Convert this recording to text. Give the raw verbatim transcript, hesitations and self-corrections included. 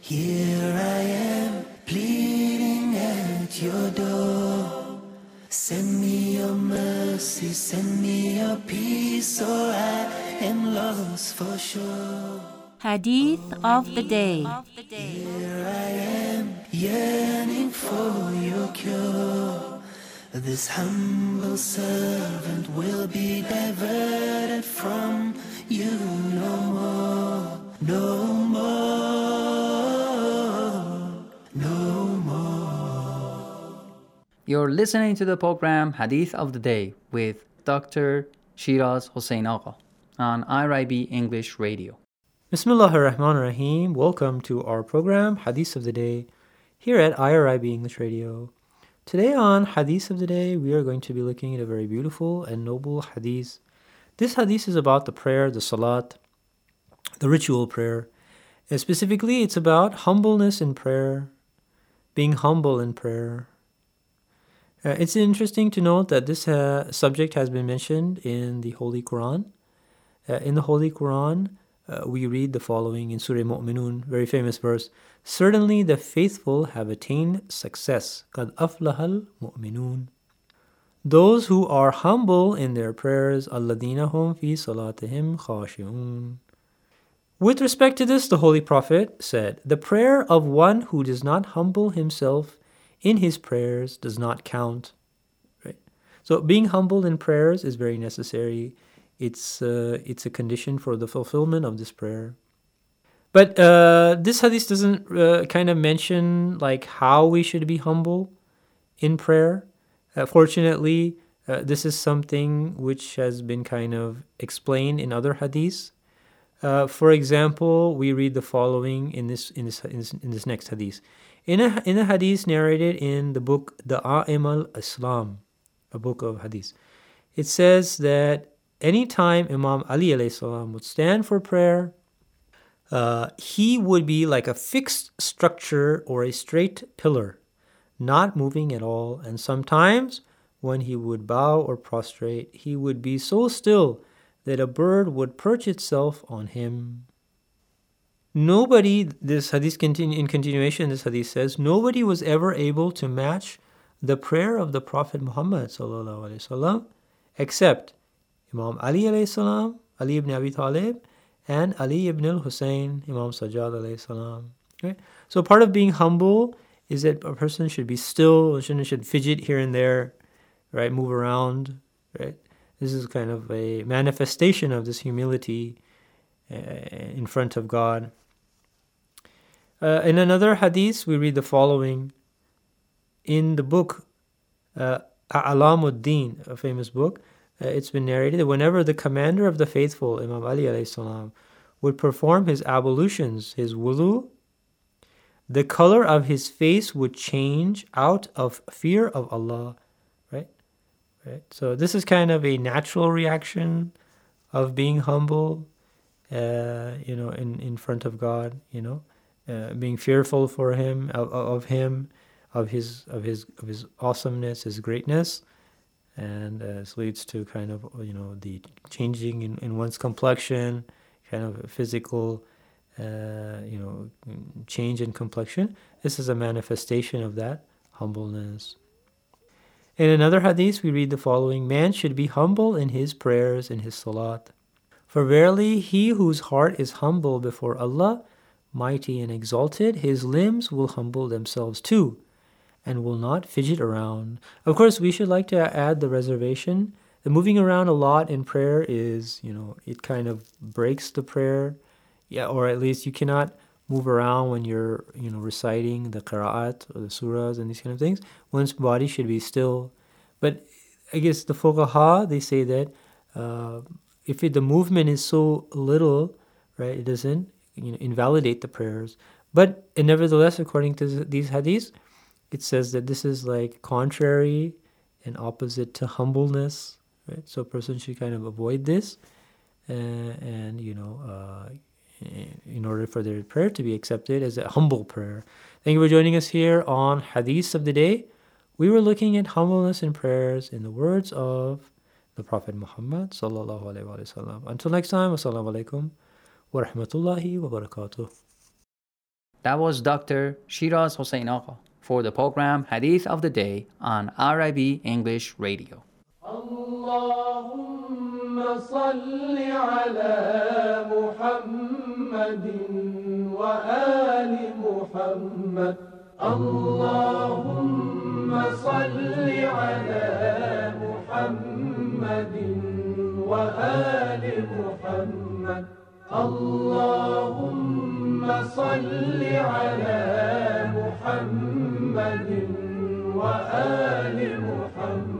Here I am, pleading at your door. Send me your mercy, send me your peace, or I am lost for sure. Hadith of the day. Here I am, yearning for your cure. This humble servant will be diverted from you no more, no more, no more. You're listening to the program Hadith of the Day with Doctor Shiraz Hossein Agha on I R I B English Radio. Bismillahir Rahmanir Rahim. Welcome to our program Hadith of the Day here at I R I B English Radio. Today on Hadith of the Day, we are going to be looking at a very beautiful and noble hadith. This hadith is about the prayer, the salat, the ritual prayer. And specifically, it's about humbleness in prayer, being humble in prayer. Uh, it's interesting to note that this uh, subject has been mentioned in the Holy Quran. Uh, in the Holy Quran, uh, we read the following in Surah Mu'minun, very famous verse. Certainly the faithful have attained success. قَدْ أَفْلَحَ الْمُؤْمِنُونَ. Those who are humble in their prayers, الَّذِينَ هُمْ فِي صَلَاتِهِمْ خَاشِعُونَ. With respect to this, the Holy Prophet said, the prayer of one who does not humble himself in his prayers does not count. Right? So being humble in prayers is very necessary. It's uh, it's a condition for the fulfillment of this prayer. But uh, this hadith doesn't uh, kind of mention like how we should be humble in prayer. Uh, fortunately, uh, this is something which has been kind of explained in other hadiths. Uh, for example, we read the following in this in this in this, in this next hadith. In a in a hadith narrated in the book Da'a'im al-Islam, a book of hadith, it says that anytime Imam Ali alayhi salam would stand for prayer, uh, he would be like a fixed structure or a straight pillar, not moving at all. And sometimes when he would bow or prostrate, he would be so still that a bird would perch itself on him. Nobody, this hadith continue, in continuation, this hadith says, nobody was ever able to match the prayer of the Prophet Muhammad sallallahu alaihi wasallam except Imam Ali alayhi salam, Ali ibn Abi Talib, and Ali ibn al-Hussein, Imam Sajjad alayhi salam. Okay? So part of being humble is that a person should be still, shouldn't should fidget here and there, right? Move around, right? This is kind of a manifestation of this humility uh, in front of God. Uh, in another hadith, we read the following. In the book uh, A'lamuddin, a famous book, uh, it's been narrated that whenever the commander of the faithful, Imam Ali alayhi salam, would perform his ablutions, his wudu, the color of his face would change out of fear of Allah. Right? Right. So this is kind of a natural reaction of being humble, uh, you know, in, in front of God, you know, uh, being fearful for Him, of, of Him, of His of His of His awesomeness, His greatness, and uh, this leads to kind of, you know, the changing in, in one's complexion, kind of physical, uh, you know, change in complexion. This is a manifestation of that humbleness. In another hadith, we read the following. Man should be humble in his prayers, in his salat. For verily, he whose heart is humble before Allah, mighty and exalted, his limbs will humble themselves too, and will not fidget around. Of course, we should like to add the reservation. The moving around a lot in prayer is, you know, it kind of breaks the prayer. Yeah, or at least you cannot move around when you're, you know, reciting the qira'at or the surahs and these kind of things. One's body should be still. But I guess the fuqaha, they say that uh, if it, the movement is so little, right, it doesn't, you know, invalidate the prayers. But and nevertheless, according to these hadiths, it says that this is like contrary and opposite to humbleness, right? So a person should kind of avoid this, uh, and you know, uh, in order for their prayer to be accepted as a humble prayer. Thank you for joining us here on Hadith of the Day. We were looking at humbleness in prayers in the words of the Prophet Muhammad sallallahu alaihi wasallam. Until next time, assalamu alaikum wa rahmatullahi wa barakatuh. That was Doctor Shiraz Hossein Agha for the program Hadith of the Day on R I B English Radio. اللهم صل على محمد وآل محمد اللهم صل على محمد وآل محمد اللهم صل على محمد وآل محمد